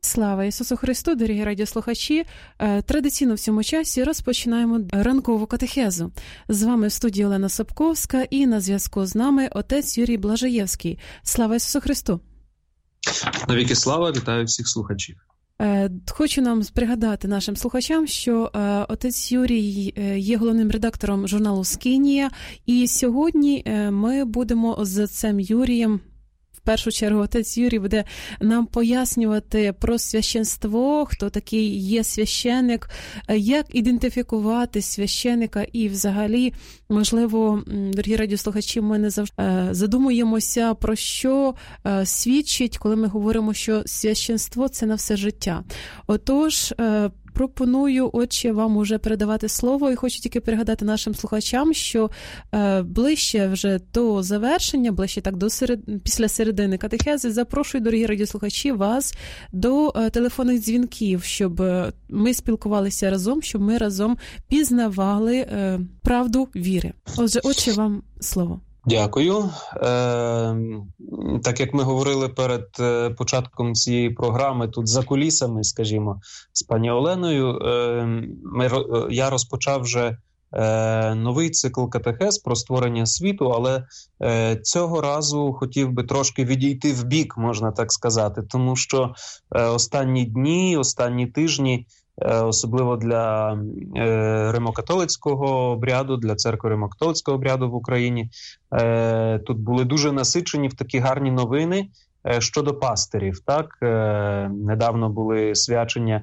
Слава Ісусу Христу, дорогі радіослухачі! Традиційно в цьому часі розпочинаємо ранкову катехезу. З вами в студії Олена Собковська і на зв'язку з нами отець Юрій Блажаєвський. Слава Ісусу Христу! Навіки слава, вітаю всіх слухачів. Хочу нам пригадати нашим слухачам, що отець Юрій є головним редактором журналу «Скинія», і сьогодні ми будемо з отцем Юрієм, в першу чергу отець Юрій буде нам пояснювати про священство, хто такий є священик, як ідентифікувати священика і взагалі, можливо, дорогі радіослухачі, ми не завжди задумуємося, про що свідчить, коли ми говоримо, що священство – це на все життя. Отож, пропоную, отче, вам уже передавати слово, і хочу тільки пригадати нашим слухачам, що ближче вже до завершення, ближче так після середини катехези, запрошую, дорогі радіослухачі, вас до телефонних дзвінків, щоб ми спілкувалися разом, щоб ми разом пізнавали правду віри. Отже, отче, вам слово. Дякую. Так як ми говорили перед початком цієї програми, тут за кулісами, скажімо, з пані Оленою, я розпочав вже новий цикл катехез про створення світу, але цього разу хотів би трошки відійти в бік, можна так сказати, тому що останні дні, останні тижні, особливо для римокатолицького обряду, для церкви римокатолицького обряду в Україні, тут були дуже насичені в такі гарні новини щодо пастирів. Так? Недавно були свячення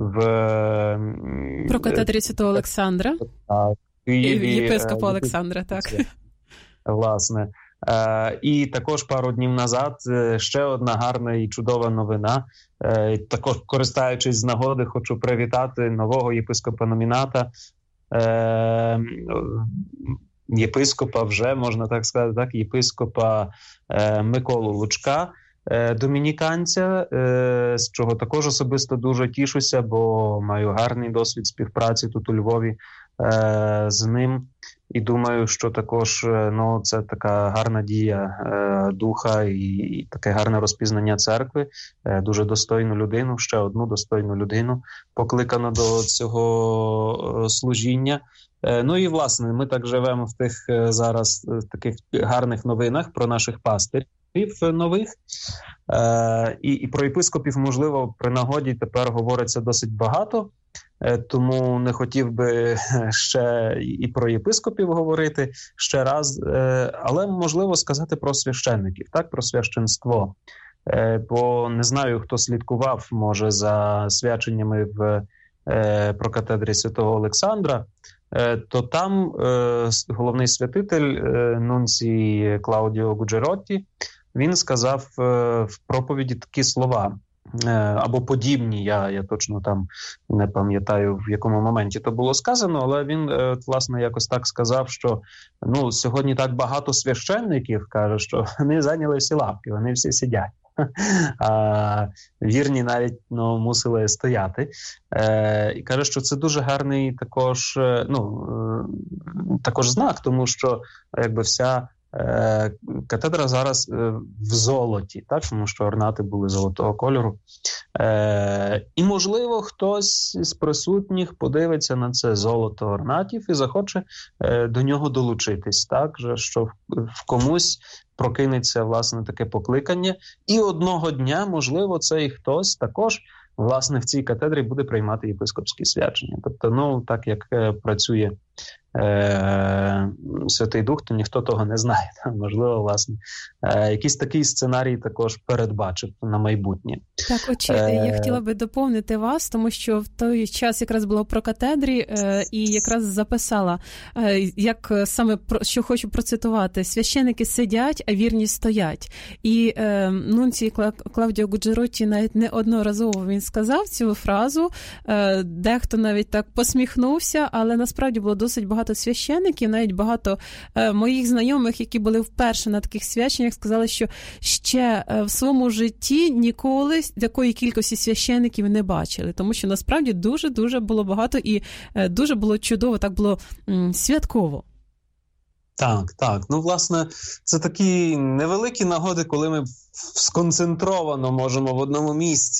про катедрі Святого Олександра, єпископа Олександра, так. Власне. І також пару днів назад ще одна гарна і чудова новина. Також, користаючись з нагоди, хочу привітати нового єпископа-номіната, єпископа вже, можна так сказати, так, єпископа Миколу Лучка, домініканця, з чого також особисто дуже тішуся, бо маю гарний досвід співпраці тут у Львові з ним. І думаю, що також це така гарна дія духа і таке гарне розпізнання церкви. Дуже достойну людину, ще одну достойну людину покликано до цього служіння. Ну і, власне, ми так живемо в тих зараз таких гарних новинах про наших пастирів нових. І про єпископів, можливо, при нагоді тепер говориться досить багато. Тому не хотів би ще і про єпископів говорити ще раз, але можливо сказати про священників, так, про священство. Бо не знаю, хто слідкував, може, за свяченнями в прокатедрі Святого Олександра, то там головний святитель нунцій Клаудіо Гуджеротті, він сказав в проповіді такі слова, або подібні, я точно там не пам'ятаю, в якому моменті то було сказано, але він, власне, якось так сказав, що сьогодні так багато священників, каже, що вони зайняли всі лавки, вони всі сидять. А вірні навіть мусили стояти. І каже, що це дуже гарний також знак, тому що якби вся катедра зараз в золоті, так? Тому що орнати були золотого кольору. І, можливо, хтось з присутніх подивиться на це золото орнатів і захоче до нього долучитись, так? Що в комусь прокинеться, власне, таке покликання. І одного дня, можливо, цей хтось також, власне, в цій катедрі буде приймати єпископські свячення. Тобто, так як працює Святий Дух, то ніхто того не знає. Можливо, власне, якийсь такий сценарій також передбачив на майбутнє. Так, отче, я хотіла би доповнити вас, тому що в той час якраз було про катедрі, і якраз записала, як саме, що хочу процитувати. Священики сидять, а вірні стоять. І нунцій Клаудіо Гуджеротті навіть неодноразово він сказав цю фразу, дехто навіть так посміхнувся, але насправді було досить багато священиків, навіть багато моїх знайомих, які були вперше на таких свяченнях, сказали, що ще в своєму житті ніколи такої кількості священиків не бачили, тому що насправді дуже-дуже було багато і дуже було чудово, так було святково. Так. Власне, це такі невеликі нагоди, коли ми сконцентровано можемо в одному місці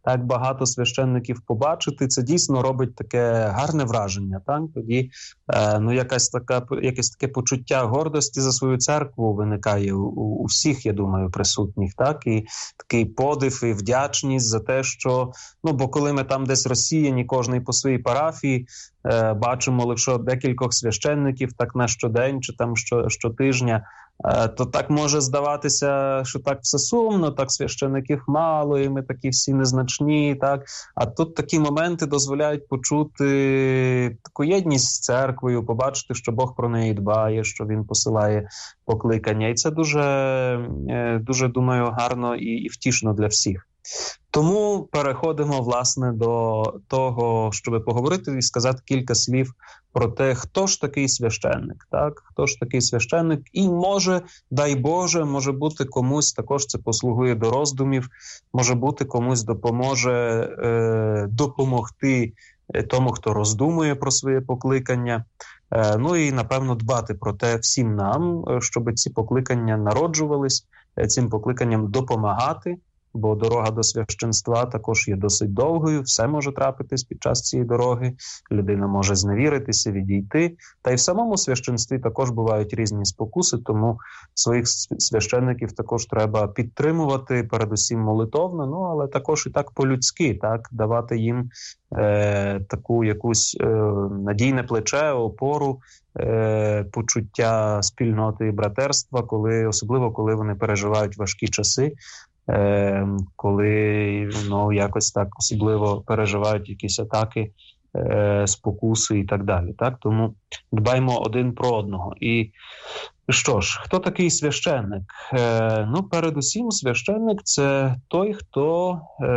так багато священників побачити, це дійсно робить таке гарне враження. Так? Тоді якесь таке почуття гордості за свою церкву виникає у всіх, я думаю, присутніх. Так? І такий подив і вдячність за те, що, бо коли ми там десь розсіяні, кожний по своїй парафії, бачимо лише декількох священників так на щодень чи там щотижня, то так може здаватися, що так все сумно, так священиків мало, і ми такі всі незначні, так? А тут такі моменти дозволяють почути таку єдність з церквою, побачити, що Бог про неї дбає, що Він посилає покликання. І це дуже, думаю, гарно і втішно для всіх. Тому переходимо, власне, до того, щоб поговорити і сказати кілька слів про те, хто ж такий священник, так? Хто ж такий священник? І може, дай Боже, може бути комусь, також це послугує до роздумів, може бути комусь допоможе допомогти тому, хто роздумує про своє покликання. І, напевно, дбати про те всім нам, щоб ці покликання народжувались, цим покликанням допомагати, бо дорога до священства також є досить довгою, все може трапитись під час цієї дороги, людина може зневіритися, відійти. Та й в самому священстві також бувають різні спокуси, тому своїх священників також треба підтримувати, передусім молитовно, але також і так по-людськи, так, давати їм таку якусь надійне плече, опору, почуття спільноти і братерства, особливо коли вони переживають важкі часи, коли якось так особливо переживають якісь атаки, спокуси і так далі. Так? Тому дбаймо один про одного. І що ж, хто такий священник? Передусім священник – це той, хто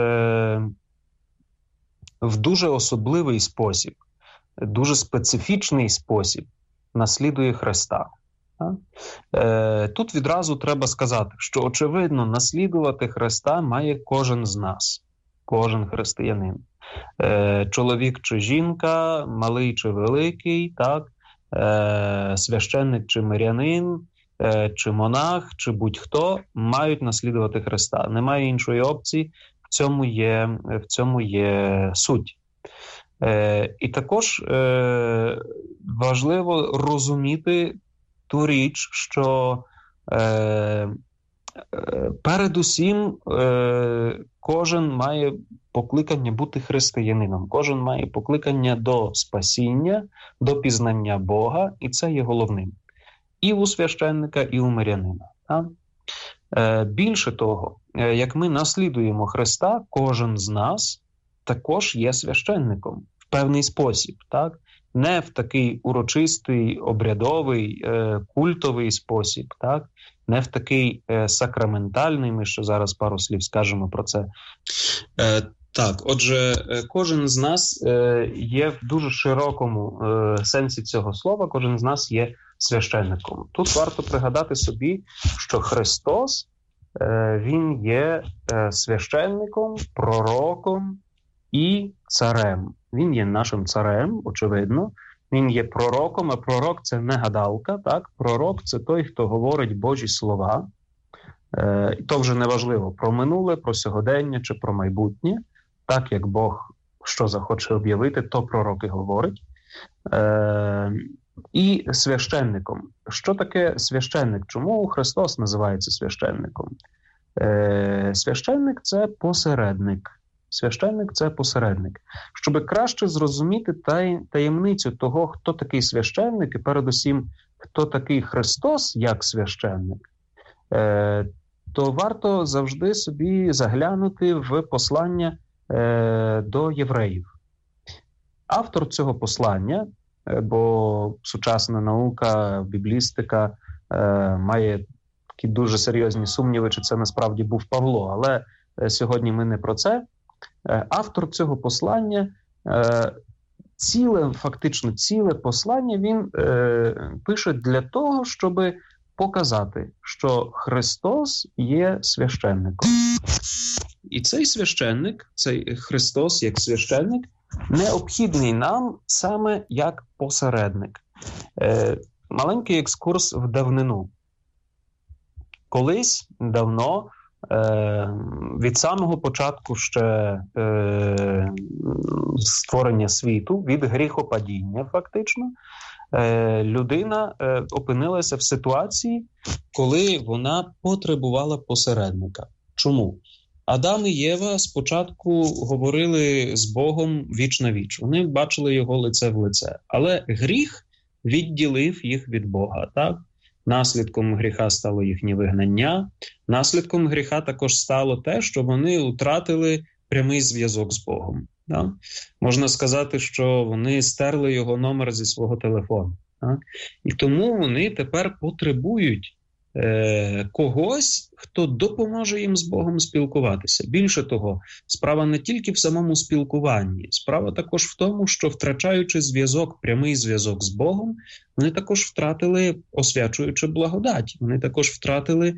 в дуже особливий спосіб, дуже специфічний спосіб наслідує Христа. Тут відразу треба сказати, що, очевидно, наслідувати Христа має кожен з нас, кожен християнин. Чоловік чи жінка, малий чи великий, так? Священник чи мирянин, чи монах, чи будь-хто мають наслідувати Христа. Немає іншої опції, в цьому є суть. І також важливо розуміти ту річ, що передусім кожен має покликання бути християнином, кожен має покликання до спасіння, до пізнання Бога, і це є головним. І у священника, і у мирянина. Так? Більше того, як ми наслідуємо Христа, кожен з нас також є священником в певний спосіб, так? Не в такий урочистий, обрядовий, культовий спосіб, так? Не в такий сакраментальний, ми ще зараз пару слів скажемо про це. Так, отже, кожен з нас є в дуже широкому сенсі цього слова, кожен з нас є священником. Тут варто пригадати собі, що Христос, Він є священником, пророком і царем. Він є нашим царем, очевидно. Він є пророком, а пророк – це не гадалка. Так? Пророк – це той, хто говорить Божі слова. І то вже не важливо про минуле, про сьогодення чи про майбутнє. Так, як Бог що захоче об'явити, то пророк і говорить. І священником. Що таке священник? Чому Христос називається священником? Священник – це посередник. Священник – це посередник. Щоб краще зрозуміти таємницю того, хто такий священник, і передусім, хто такий Христос як священник, то варто завжди собі заглянути в послання до євреїв. Автор цього послання, бо сучасна наука, біблістика має такі дуже серйозні сумніви, чи це насправді був Павло, але сьогодні ми не про це. Автор цього послання, фактично ціле послання він пише для того, щоб показати, що Христос є священником. І цей священник, цей Христос як священник, необхідний нам саме як посередник. Маленький екскурс в давнину. Колись, давно, Від самого початку ще створення світу, від гріхопадіння фактично, людина опинилася в ситуації, коли вона потребувала посередника. Чому? Адам і Єва спочатку говорили з Богом віч на віч. Вони бачили його лице в лице. Але гріх відділив їх від Бога, так? Наслідком гріха стало їхнє вигнання. Наслідком гріха також стало те, що вони втратили прямий зв'язок з Богом. Так? Можна сказати, що вони стерли його номер зі свого телефону. Так? І тому вони тепер потребують когось, хто допоможе їм з Богом спілкуватися. Більше того, справа не тільки в самому спілкуванні, справа також в тому, що втрачаючи зв'язок, прямий зв'язок з Богом, вони також втратили освячуючу благодать, вони також втратили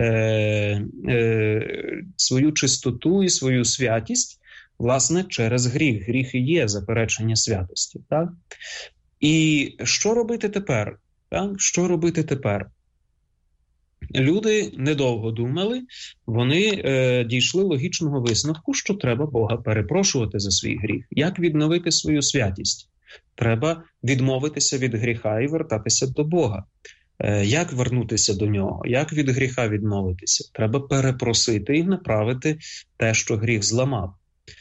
свою чистоту і свою святість, власне, через гріх. Гріх і є заперечення святості. Так? І що робити тепер? Так? Що робити тепер? Люди недовго думали, вони дійшли логічного висновку, що треба Бога перепрошувати за свій гріх. Як відновити свою святість? Треба відмовитися від гріха і вертатися до Бога. Як вернутися до нього? Як від гріха відмовитися? Треба перепросити і направити те, що гріх зламав.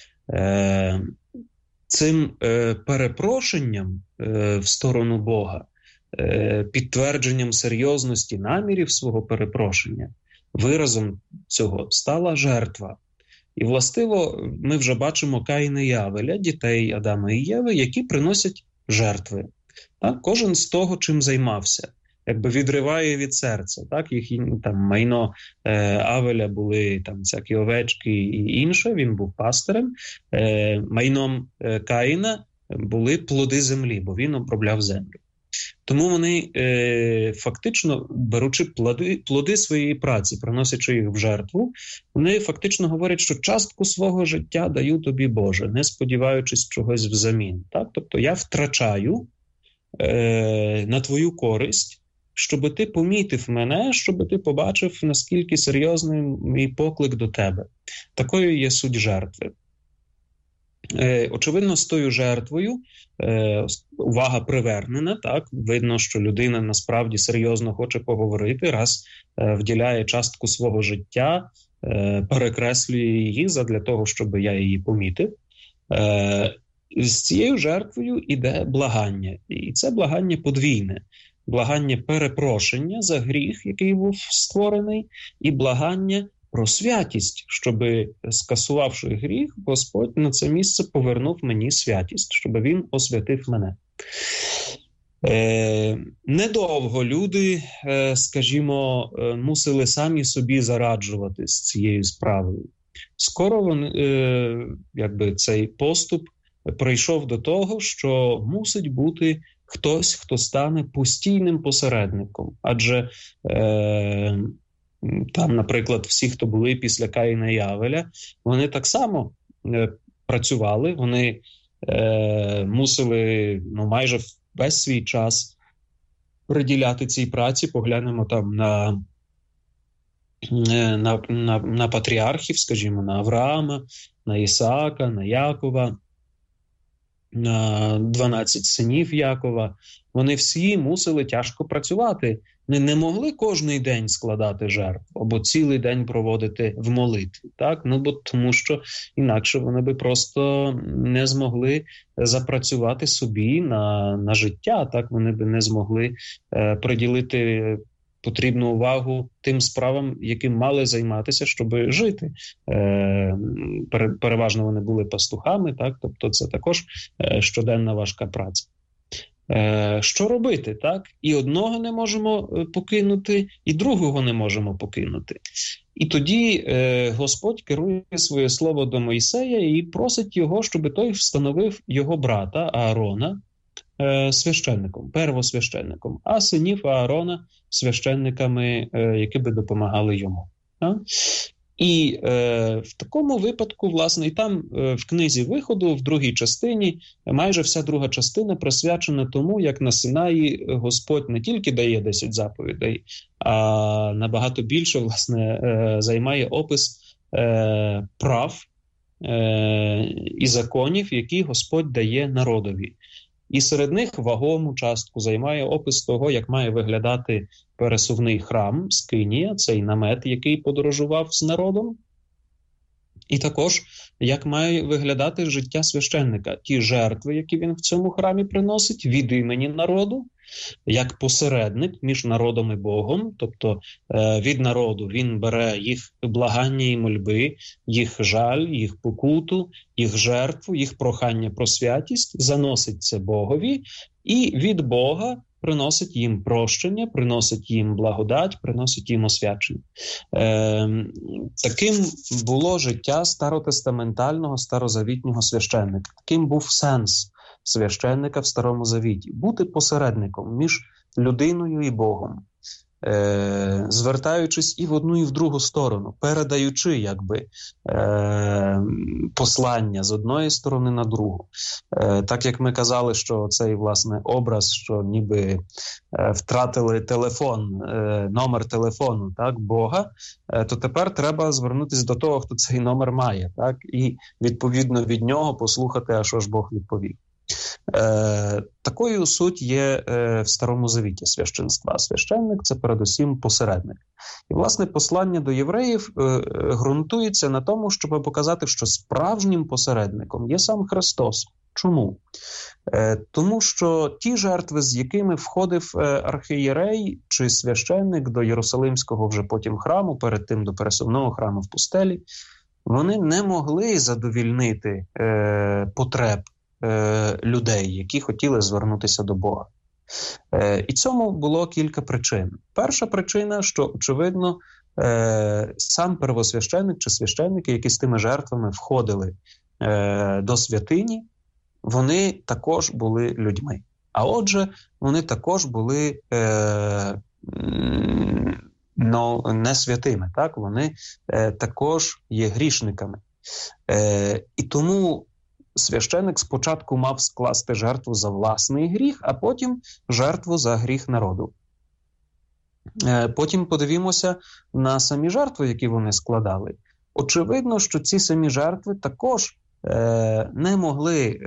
Цим перепрошенням в сторону Бога, підтвердженням серйозності намірів свого перепрошення, виразом цього стала жертва. І, властиво, ми вже бачимо Каїна і Авеля, дітей Адама і Єви, які приносять жертви. Так? Кожен з того, чим займався, якби відриває від серця. Так? Там майно Авеля були там всякі овечки і інше, він був пастирем. Майном Каїна були плоди землі, бо він обробляв землю. Тому вони фактично, беручи плоди своєї праці, приносячи їх в жертву, вони фактично говорять, що частку свого життя даю тобі, Боже, не сподіваючись чогось взамін. Так? Тобто я втрачаю на твою користь, щоб ти помітив мене, щоб ти побачив, наскільки серйозний мій поклик до тебе. Такою є суть жертви. Очевидно, з тою жертвою увага привернена, так? Видно, що людина насправді серйозно хоче поговорити, раз вділяє частку свого життя, перекреслює її задля того, щоб я її помітив. З цією жертвою іде благання, і це благання подвійне. Благання перепрошення за гріх, який був створений, і благання про святість, щоб, скасувавши гріх, Господь на це місце повернув мені святість, щоб він освятив мене. Недовго люди, скажімо, мусили самі собі зараджувати з цією справою. Скоро цей поступ прийшов до того, що мусить бути хтось, хто стане постійним посередником. Адже там, наприклад, всі, хто були після Каїна і Авеля, вони так само працювали, вони мусили майже весь свій час приділяти цій праці. Поглянемо там на патріархів, скажімо, на Авраама, на Ісаака, на Якова, на 12 синів Якова. Вони всі мусили тяжко працювати. Вони не могли кожний день складати жертву або цілий день проводити в молитві. Так? Тому що інакше вони би просто не змогли запрацювати собі на життя. Так? Вони би не змогли приділити потрібну увагу тим справам, яким мали займатися, щоб жити. Переважно вони були пастухами, так? Тобто це також щоденна важка праця. Що робити, так? І одного не можемо покинути, і другого не можемо покинути. І тоді Господь керує своє слово до Мойсея і просить його, щоб той встановив його брата Аарона священником, первосвященником, а синів Аарона священниками, які би допомагали йому. І в такому випадку, власне, і там в книзі Виходу, в другій частині, майже вся друга частина присвячена тому, як на Синаї Господь не тільки дає 10 заповідей, а набагато більше, власне, займає опис прав і законів, які Господь дає народові. І серед них вагому частку займає опис того, як має виглядати пересувний храм, скинія, цей намет, який подорожував з народом. І також, як має виглядати життя священника, ті жертви, які він в цьому храмі приносить від імені народу, як посередник між народом і Богом, тобто від народу він бере їх благання і мольби, їх жаль, їх покуту, їх жертву, їх прохання про святість, заносить це Богові, і від Бога приносить їм прощення, приносить їм благодать, приносить їм освячення. Таким було життя старотестаментального, старозавітнього священника. Таким був сенс священника в Старому Завіті. Бути посередником між людиною і Богом, звертаючись і в одну, і в другу сторону, передаючи, якби, послання з одної сторони на другу. Так як ми казали, що цей, власне, образ, що ніби втратили телефон, номер телефону, так, Бога, то тепер треба звернутися до того, хто цей номер має, так, і відповідно від нього послухати, а що ж Бог відповів. Такою суть є в Старому Завіті священства. Священник – це передусім посередник. І, власне, послання до євреїв ґрунтується на тому, щоб показати, що справжнім посередником є сам Христос. Чому? Тому що ті жертви, з якими входив архієрей чи священник до Єрусалимського вже потім храму, перед тим до пересувного храму в пустелі, вони не могли задовільнити потреб людей, які хотіли звернутися до Бога. І цьому було кілька причин. Перша причина, що, очевидно, сам первосвященник чи священники, які з тими жертвами входили до святині, вони також були людьми. А отже, вони також були не святими, так? Вони також є грішниками. І тому священик спочатку мав скласти жертву за власний гріх, а потім жертву за гріх народу. Потім подивімося на самі жертви, які вони складали. Очевидно, що ці самі жертви також не могли,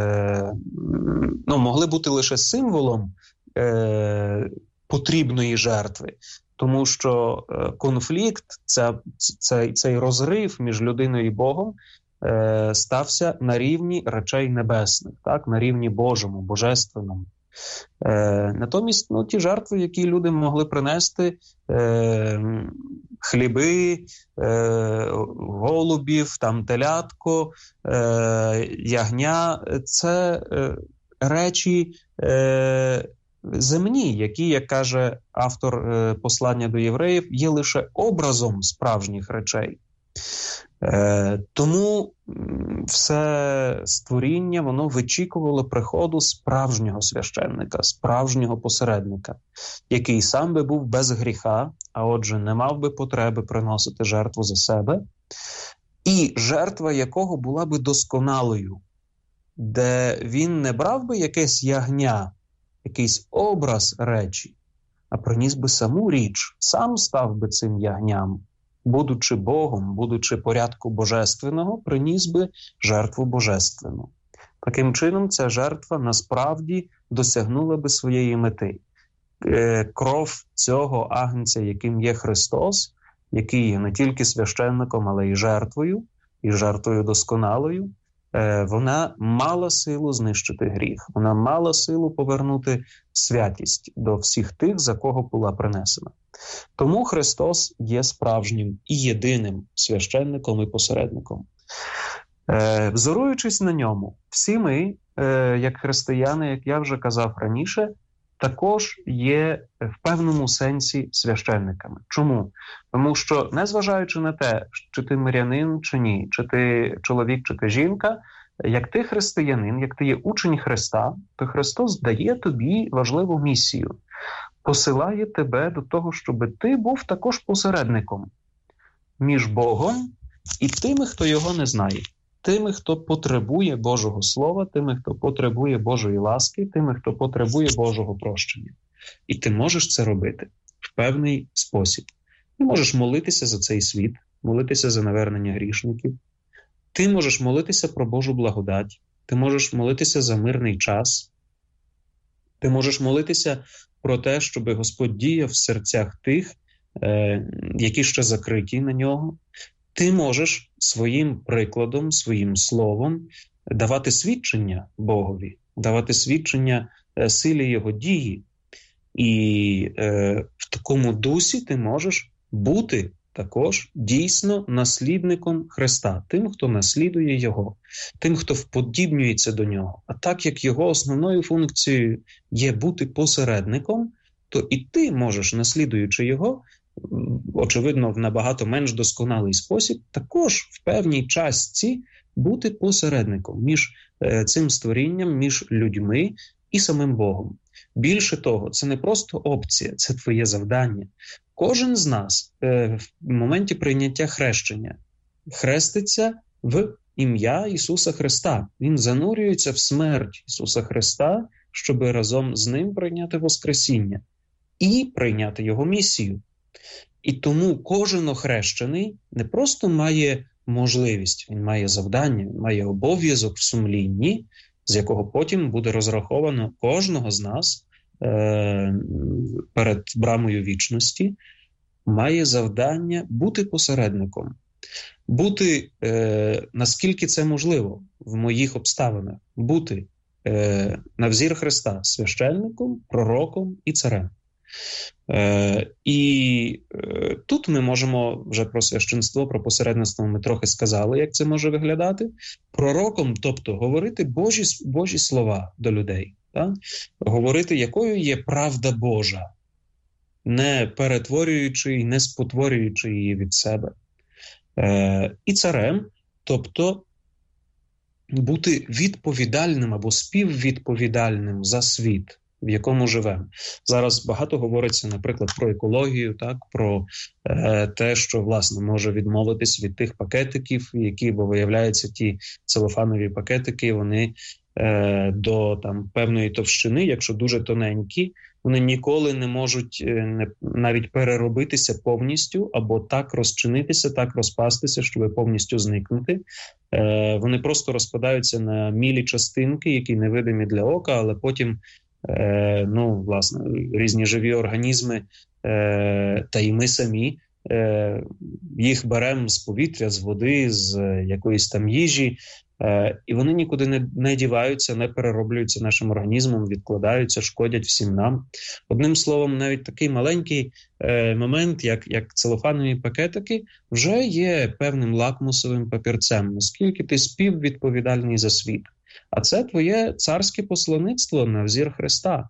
могли бути лише символом потрібної жертви. Тому що конфлікт, цей розрив між людиною і Богом стався на рівні речей небесних, так, на рівні Божому, божественному. Натомість, ті жертви, які люди могли принести, хліби, голубів, там телятко, ягня, це речі земні, які, як каже автор послання до євреїв, є лише образом справжніх речей. Тому все створіння, воно вичікувало приходу справжнього священника, справжнього посередника, який сам би був без гріха, а отже не мав би потреби приносити жертву за себе, і жертва якого була би досконалою, де він не брав би якесь ягня, якийсь образ речі, а приніс би саму річ, сам став би цим ягням, будучи Богом, будучи порядку божественного, приніс би жертву божественну. Таким чином, ця жертва насправді досягнула би своєї мети. Кров цього агнця, яким є Христос, який є не тільки священником, але й жертвою досконалою, вона мала силу знищити гріх, вона мала силу повернути святість до всіх тих, за кого була принесена. Тому Христос є справжнім і єдиним священником і посередником. Взоруючись на ньому, всі ми, як християни, як я вже казав раніше, також є в певному сенсі священниками. Чому? Тому що, незважаючи на те, чи ти мирянин, чи ні, чи ти чоловік, чи ти жінка, як ти християнин, як ти є учень Христа, то Христос дає тобі важливу місію. Посилає тебе до того, щоб ти був також посередником між Богом і тими, хто його не знає. Тими, хто потребує Божого Слова, тими, хто потребує Божої ласки, тими, хто потребує Божого прощення. І ти можеш це робити в певний спосіб. Ти можеш молитися за цей світ, молитися за навернення грішників. Ти можеш молитися про Божу благодать. Ти можеш молитися за мирний час. Ти можеш молитися про те, щоб Господь діяв в серцях тих, які ще закриті на нього. Ти можеш своїм прикладом, своїм словом давати свідчення Богові, давати свідчення силі Його дії. І в такому дусі ти можеш бути також дійсно наслідником Христа, тим, хто наслідує Його, тим, хто вподібнюється до Нього. А так як Його основною функцією є бути посередником, то і ти можеш, наслідуючи Його, очевидно, в набагато менш досконалий спосіб, також в певній частці бути посередником між цим створінням, між людьми і самим Богом. Більше того, це не просто опція, це твоє завдання. Кожен з нас в моменті прийняття хрещення хреститься в ім'я Ісуса Христа. Він занурюється в смерть Ісуса Христа, щоб разом з Ним прийняти Воскресіння і прийняти Його місію. І тому кожен охрещений не просто має можливість, він має завдання, він має обов'язок в сумлінні, з якого потім буде розраховано кожного з нас перед брамою вічності, має завдання бути посередником, бути, наскільки це можливо в моїх обставинах, бути на взір Христа священником, пророком і царем. І тут ми можемо, вже про священство, про посередництво ми трохи сказали, як це може виглядати. Пророком, тобто говорити Божі слова до людей, так? Говорити, якою є правда Божа, не перетворюючи і не спотворюючи її від себе. І царем, тобто бути відповідальним або співвідповідальним за світ, в якому живемо. Зараз багато говориться, наприклад, про екологію, так, про те, що, власне, може відмовитись від тих пакетиків, які, бо виявляється, ті целофанові пакетики, вони до там певної товщини, якщо дуже тоненькі, вони ніколи не можуть навіть переробитися повністю або так розчинитися, так розпастися, щоб повністю зникнути. Вони просто розпадаються на мілі частинки, які невидимі для ока, але потім власне, різні живі організми та й ми самі їх беремо з повітря, з води, з якоїсь там їжі, і вони нікуди не діваються, не перероблюються нашим організмом, відкладаються, шкодять всім нам. Одним словом, навіть такий маленький момент, як целофанові пакетики, вже є певним лакмусовим папірцем, наскільки ти співвідповідальний за світ. А це твоє царське посланництво на взір Христа.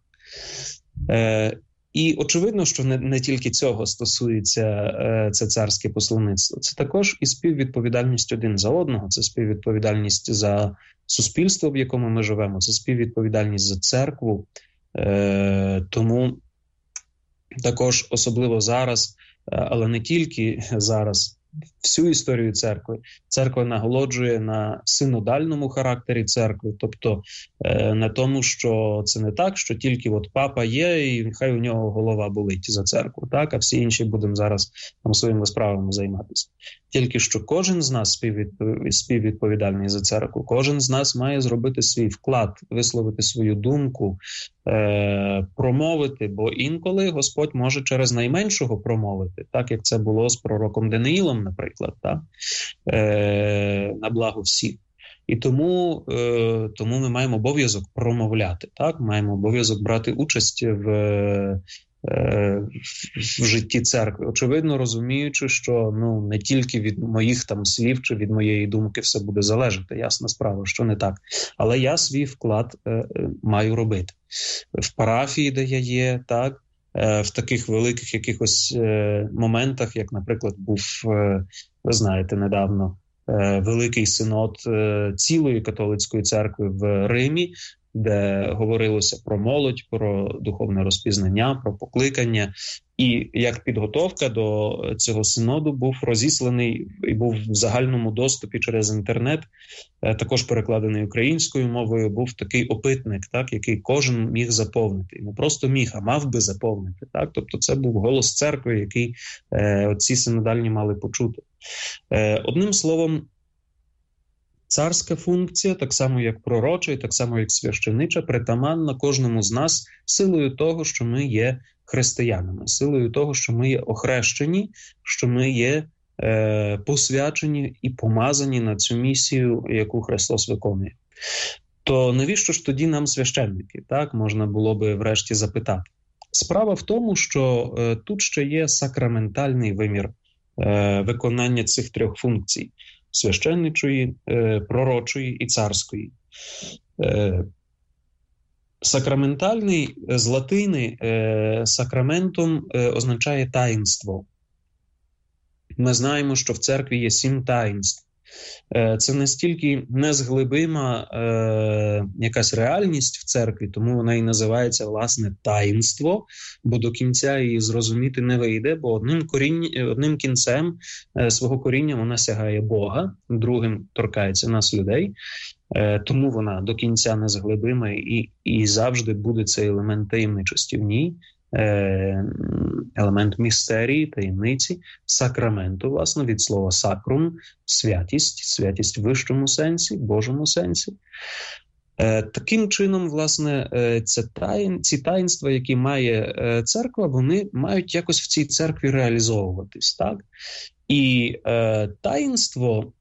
І очевидно, що не тільки цього стосується це царське посланництво. Це також і співвідповідальність один за одного, це співвідповідальність за суспільство, в якому ми живемо, це співвідповідальність за церкву. Тому також особливо зараз, але не тільки зараз, всю історію церкви. Церква наголоджує на синодальному характері церкви, тобто на тому, що це не так, що тільки от папа є і нехай у нього голова болить за церкву, так, а всі інші будемо зараз там своїми справами займатися. Тільки що кожен з нас співвідповідальний за церкву, кожен з нас має зробити свій вклад, висловити свою думку, промовити, бо інколи Господь може через найменшого промовити, так як це було з пророком Даниїлом, наприклад, так? На благо всіх. І тому ми маємо обов'язок промовляти, так? Маємо обов'язок брати участь в житті церкви. Очевидно, розуміючи, що не тільки від моїх там слів чи від моєї думки все буде залежати, ясна справа, що не так. Але я свій вклад маю робити. В парафії, де я є, так, в таких великих якихось моментах, як, наприклад, був, ви знаєте, недавно Великий Синод цілої католицької церкви в Римі, де говорилося про молодь, про духовне розпізнання, про покликання. І як підготовка до цього синоду був розісланий і був в загальному доступі через інтернет, також перекладений українською мовою, був такий опитник, так, який кожен міг заповнити. І не просто міг, а мав би заповнити. Так? Тобто це був голос церкви, який ці синодальні мали почути. Одним словом, царська функція, так само як пророча і так само як священича, притаманна кожному з нас силою того, що ми є християнами, силою того, що ми є охрещені, що ми є посвячені і помазані на цю місію, яку Христос виконує. То навіщо ж тоді нам священники? Так, можна було би врешті запитати. Справа в тому, що тут ще є сакраментальний вимір виконання цих трьох функцій – священничої, пророчої і царської. Сакраментальний з латини сакраментом означає таїнство. Ми знаємо, що в церкві є 7 таїнств. Це настільки незглибима якась реальність в церкві, тому вона і називається, власне, таїнство, бо до кінця її зрозуміти не вийде, бо одним кінцем свого коріння вона сягає Бога, другим торкається нас, людей, тому вона до кінця незглибима і завжди буде цей елемент таємничості в ній, елемент містерії, таємниці, сакраменту, власне, від слова сакрум, святість в вищому сенсі, Божому сенсі. Таким чином, власне, ці таїнства, які має церква, вони мають якось в цій церкві реалізовуватись, так? І таїнство,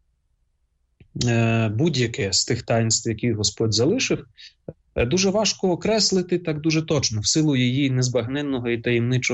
будь-яке з тих таїнств, які Господь залишив, дуже важко окреслити так дуже точно, в силу її незбагненного і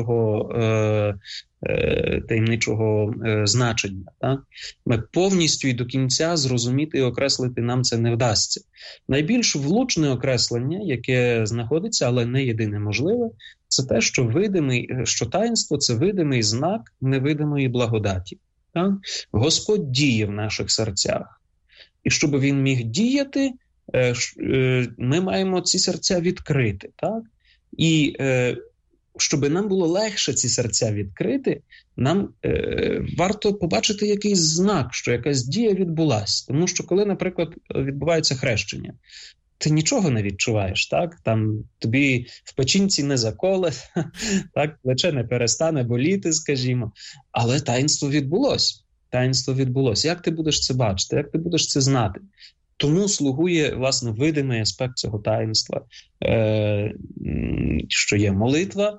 таємничого значення. Так? Ми повністю і до кінця зрозуміти і окреслити нам це не вдасться. Найбільш влучне окреслення, яке знаходиться, але не єдине можливе, це те, що таїнство – це видимий знак невидимої благодаті. Так? Господь діє в наших серцях. І щоб він міг діяти, ми маємо ці серця відкрити, так? І щоб нам було легше ці серця відкрити, нам варто побачити якийсь знак, що якась дія відбулась. Тому що коли, наприклад, відбувається хрещення, ти нічого не відчуваєш, так? Там тобі в печінці не заколе, так? Плече не перестане боліти, скажімо. Але таїнство відбулось. Таїнство відбулось. Як ти будеш це бачити? Як ти будеш це знати? Тому слугує, власне, видимий аспект цього таїнства, що є молитва,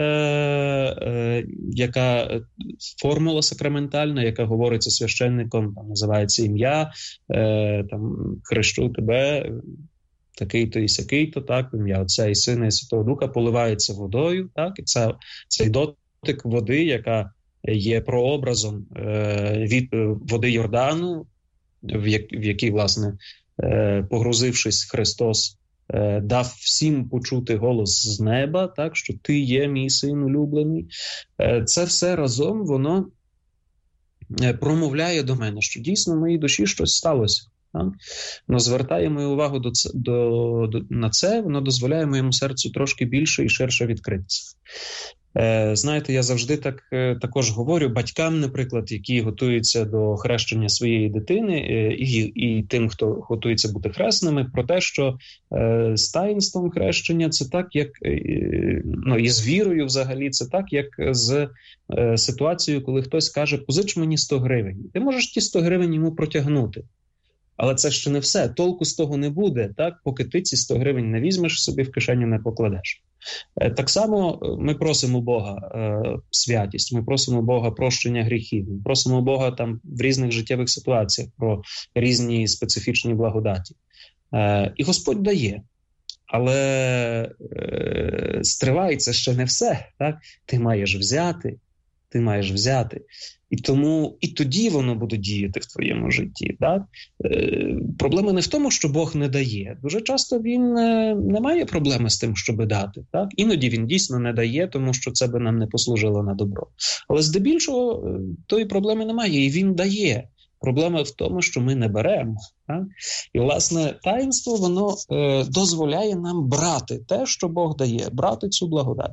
яка формула сакраментальна, яка говориться священником, там, називається ім'я, там, хрещу тебе, такий-то і сякий-то, так, ім'я Отця і Сина і Святого Духа, поливається водою, так, і цей дотик води, яка є прообразом від води Йордану, в якій, власне, погрузившись, Христос дав всім почути голос з неба, так, що ти є мій син улюблений. Це все разом, воно промовляє до мене, що дійсно в моїй душі щось сталося. Так? Воно звертає мою увагу на це, воно дозволяє моєму серцю трошки більше і ширше відкритися. Знаєте, я завжди також говорю батькам, наприклад, які готуються до хрещення своєї дитини, і тим, хто готується бути хресними, про те, що з таїнством хрещення це так, як, і з вірою взагалі це так, як з ситуацією, коли хтось каже, позич мені 100 гривень. Ти можеш ті 100 гривень йому протягнути. Але це ще не все. Толку з того не буде, так, поки ти ці 100 гривень не візьмеш, собі в кишеню не покладеш. Так само ми просимо Бога святість, ми просимо Бога прощення гріхів, ми просимо Бога там в різних життєвих ситуаціях про різні специфічні благодаті. І Господь дає. Але стривай, це ще не все. Так? Ти маєш взяти. І тоді воно буде діяти в твоєму житті. Так? Проблема не в тому, що Бог не дає. Дуже часто він не має проблеми з тим, щоб дати. Так? Іноді він дійсно не дає, тому що це би нам не послужило на добро. Але здебільшого тої проблеми немає, і він дає. Проблема в тому, що ми не беремо. Так? І, власне, таїнство, воно дозволяє нам брати те, що Бог дає, брати цю благодать.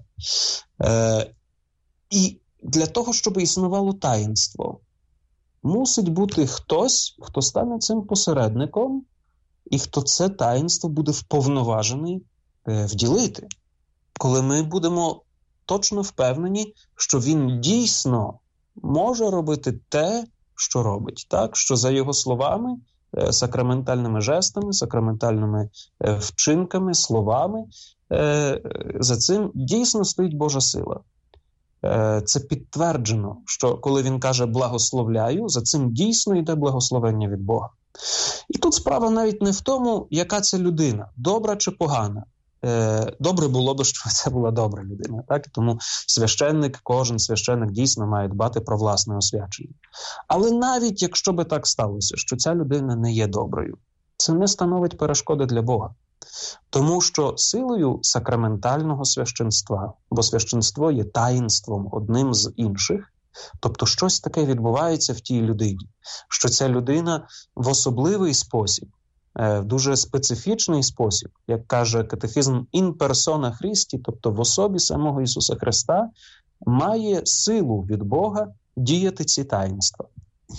І для того, щоб існувало таїнство, мусить бути хтось, хто стане цим посередником, і хто це таїнство буде вповноважений вділити. Коли ми будемо точно впевнені, що він дійсно може робити те, що робить. Так? Що за його словами, сакраментальними жестами, сакраментальними вчинками, словами, за цим дійсно стоїть Божа сила. Це підтверджено, що коли він каже «благословляю», за цим дійсно йде благословення від Бога. І тут справа навіть не в тому, яка це людина, добра чи погана. Добре було б, що це була добра людина. Так? Тому кожен священник дійсно має дбати про власне освячення. Але навіть якщо би так сталося, що ця людина не є доброю, це не становить перешкоди для Бога. Тому що силою сакраментального священства, бо священство є таїнством одним з інших, тобто щось таке відбувається в тій людині, що ця людина в особливий спосіб, в дуже специфічний спосіб, як каже катехизм «in persona Christi», тобто в особі самого Ісуса Христа, має силу від Бога діяти ці таїнства.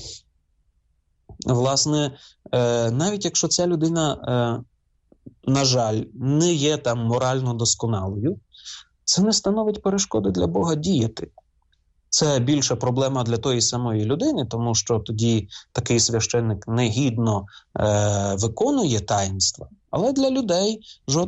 Власне, навіть якщо ця людина, на жаль, не є там морально досконалою, це не становить перешкоди для Бога діяти. Це більше проблема для тої самої людини, тому що тоді такий священник негідно виконує таїнства. Але для людей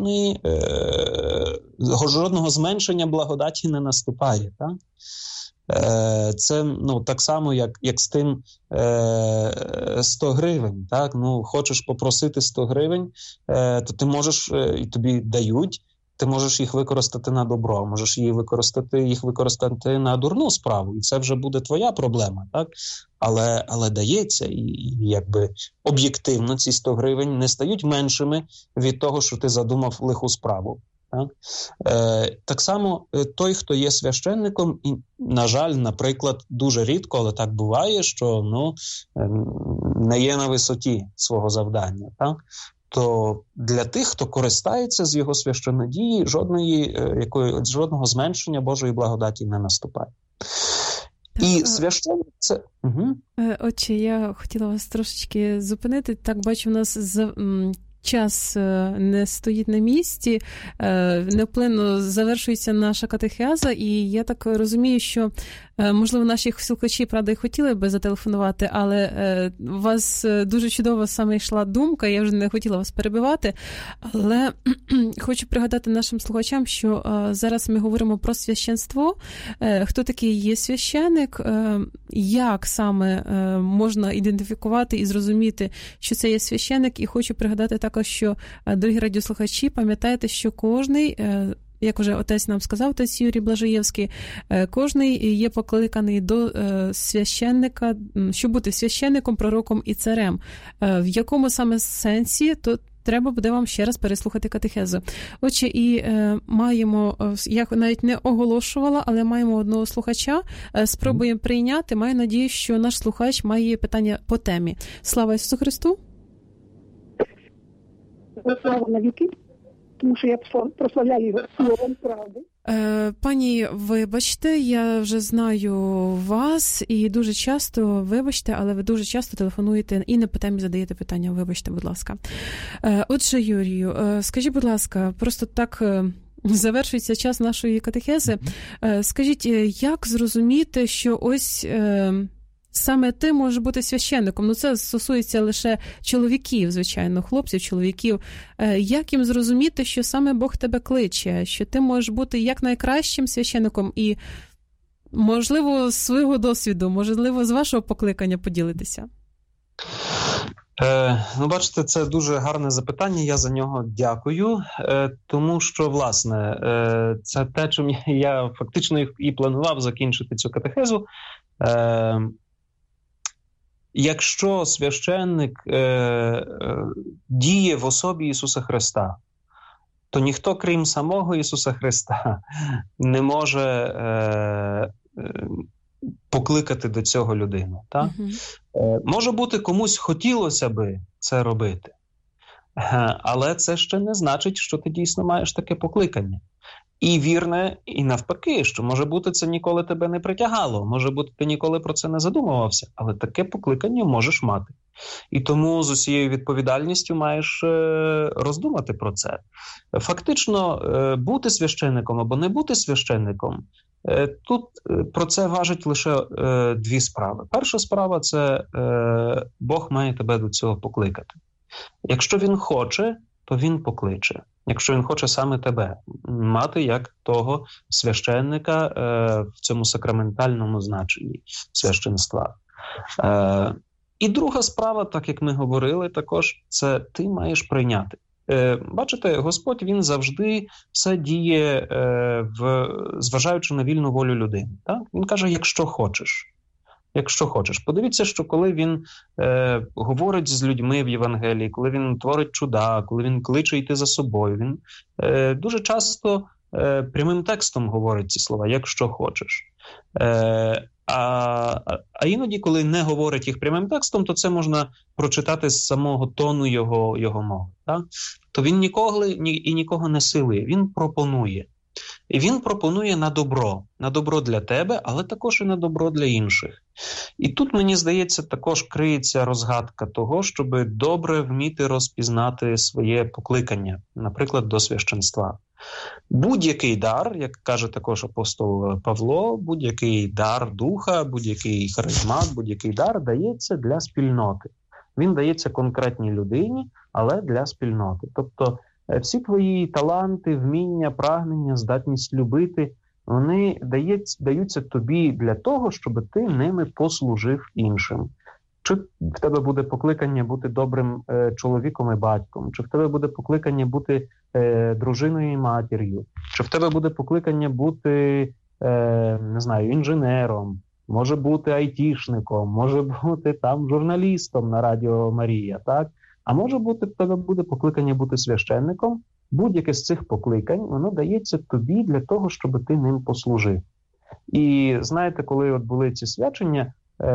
жодного зменшення благодаті не наступає. Так? Це так само, як з тим 100 гривень. Так? Хочеш попросити 100 гривень, то ти можеш, і тобі дають, ти можеш їх використати на добро, можеш їх використати на дурну справу, і це вже буде твоя проблема, так? Але дається, і якби об'єктивно ці 100 гривень не стають меншими від того, що ти задумав лиху справу. Так? Так само той, хто є священником, і, на жаль, наприклад, дуже рідко, але так буває, що не є на висоті свого завдання, так? То для тих, хто користається з його священнодії, жодного зменшення Божої благодаті не наступає. І священник це... Отче, я хотіла вас трошечки зупинити. Так, бачу, у нас час не стоїть на місці, невпинно завершується наша катехеза, і я так розумію, що, можливо, наші слухачі, правда, і хотіли би зателефонувати, але у вас дуже чудово саме йшла думка, я вже не хотіла вас перебивати, але хочу пригадати нашим слухачам, що зараз ми говоримо про священство, хто такий є священик, як саме можна ідентифікувати і зрозуміти, що це є священик, і хочу пригадати також, що, дорогі радіослухачі, пам'ятайте, що кожний, як вже отець нам сказав, отець Юрій Блажаєвський, кожний є покликаний до священника, щоб бути священником, пророком і царем. В якому саме сенсі, то треба буде вам ще раз переслухати катехезу. Отже, і маємо, я навіть не оголошувала, але маємо одного слухача, спробуємо прийняти. Маю надію, що наш слухач має питання по темі. Слава Ісусу Христу! Слава навіки, тому що я прославляю його словом правди. Пані, вибачте, я вже знаю вас і дуже часто, вибачте, але ви дуже часто телефонуєте і не по темі задаєте питання, вибачте, будь ласка. Отже, Юрію, скажіть, будь ласка, просто так завершується час нашої катехези. Скажіть, як зрозуміти, що ось... саме ти можеш бути священником. Це стосується лише чоловіків, звичайно, хлопців, чоловіків. Як їм зрозуміти, що саме Бог тебе кличе, що ти можеш бути як найкращим священником і, можливо, з свого досвіду, можливо, з вашого покликання поділитися? Бачите, це дуже гарне запитання, я за нього дякую, тому що, власне, це те, чим я фактично і планував закінчити цю катехезу. Якщо священник діє в особі Ісуса Христа, то ніхто, крім самого Ісуса Христа, не може покликати до цього людину. Так? Може бути, комусь хотілося би це робити, але це ще не значить, що ти дійсно маєш таке покликання. І вірне, і навпаки, що, може бути, це ніколи тебе не притягало, може бути, ти ніколи про це не задумувався, але таке покликання можеш мати. І тому з усією відповідальністю маєш роздумати про це. Фактично, бути священником або не бути священником, тут про це важить лише дві справи. Перша справа – це Бог має тебе до цього покликати. Якщо він хоче, то він покличе. Якщо він хоче саме тебе мати як того священника в цьому сакраментальному значенні священства. І друга справа, так як ми говорили також, це ти маєш прийняти. Бачите, Господь, він завжди все діє, зважаючи на вільну волю людини. Так? Він каже, якщо хочеш. Якщо хочеш. Подивіться, що коли він говорить з людьми в Євангелії, коли він творить чуда, коли він кличе йти за собою, він дуже часто прямим текстом говорить ці слова, якщо хочеш. А іноді, коли не говорить їх прямим текстом, то це можна прочитати з самого тону його мови. Так? То він нікого не силує, він пропонує. І він пропонує на добро для тебе, але також і на добро для інших. І тут, мені здається, також криється розгадка того, щоб добре вміти розпізнати своє покликання, наприклад, до священства. Будь-який дар, як каже також апостол Павло, будь-який дар духа, будь-який харизмат, будь-який дар дається для спільноти. Він дається конкретній людині, але для спільноти. Тобто всі твої таланти, вміння, прагнення, здатність любити, вони даються тобі для того, щоб ти ними послужив іншим. Чи в тебе буде покликання бути добрим чоловіком і батьком, чи в тебе буде покликання бути дружиною і матір'ю, чи в тебе буде покликання бути, не знаю, інженером, може бути айтішником, може бути там журналістом на Радіо Марія, так? А може бути, в тебе буде покликання бути священником. Будь-яке з цих покликань, воно дається тобі для того, щоб ти ним послужив. І знаєте, коли от були ці свячення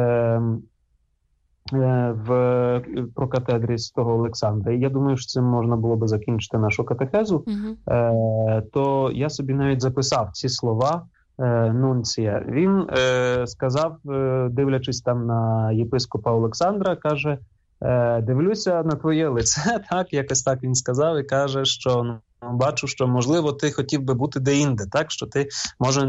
в прокатедрі Святого Олександра, і я думаю, що цим можна було би закінчити нашу катехезу, то я собі навіть записав ці слова нунція. Він сказав, дивлячись там на єпископа Олександра, каже, дивлюся на твоє лице, так, якось так він сказав, і каже, що бачу, що, можливо, ти хотів би бути де-інде, так, що ти, може,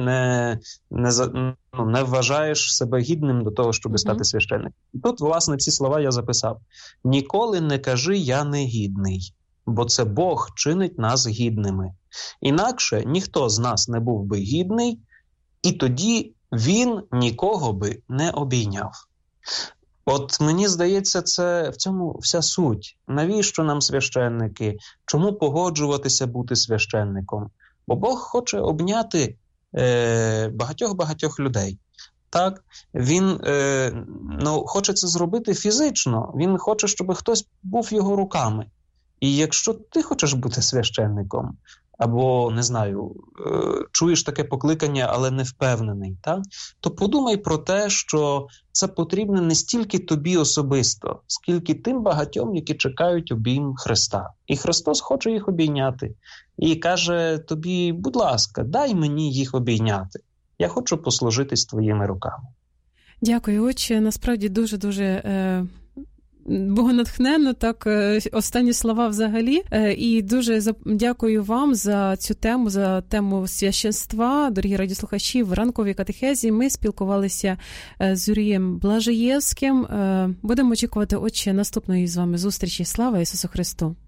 не вважаєш себе гідним до того, щоб стати священником. І тут, власне, ці слова я записав. Ніколи не кажи «я не гідний», бо це Бог чинить нас гідними. Інакше ніхто з нас не був би гідний, і тоді він нікого би не обійняв. От мені здається, це в цьому вся суть. Навіщо нам священники? Чому погоджуватися бути священником? Бо Бог хоче обняти багатьох людей. Так? Він хоче це зробити фізично. Він хоче, щоб хтось був його руками. І якщо ти хочеш бути священником, або, не знаю, чуєш таке покликання, але не впевнений, так? То подумай про те, що це потрібно не стільки тобі особисто, скільки тим багатьом, які чекають обійм Христа. І Христос хоче їх обійняти. І каже тобі, будь ласка, дай мені їх обійняти. Я хочу послужитись твоїми руками. Дякую, отче. Насправді дуже-дуже... богонатхненно, так, останні слова взагалі. І дуже дякую вам за цю тему, за тему священства. Дорогі радіослухачі, в ранковій катехезі ми спілкувалися з Юрієм Блажаєвським. Будемо очікувати, отче, наступної з вами зустрічі. Слава Ісусу Христу!